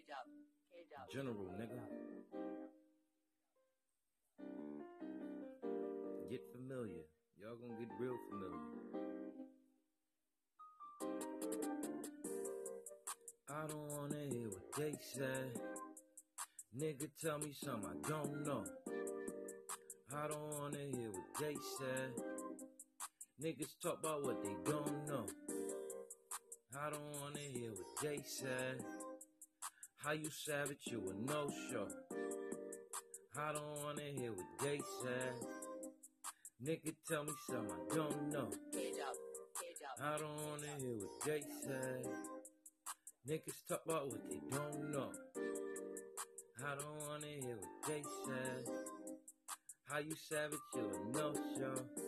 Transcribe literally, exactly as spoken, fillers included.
General, nigga. Get familiar. Y'all gonna get real familiar. I don't wanna hear what they say. Nigga, tell me something I don't know. I don't wanna hear what they say. Niggas talk about what they don't know. I don't wanna hear what they say. How you savage, you a no-show. I don't wanna hear what they say. Nigga, tell me something I don't know. I don't wanna hear what they say. Niggas talk about what they don't know. I don't wanna hear what they say. How you savage, you a no-show.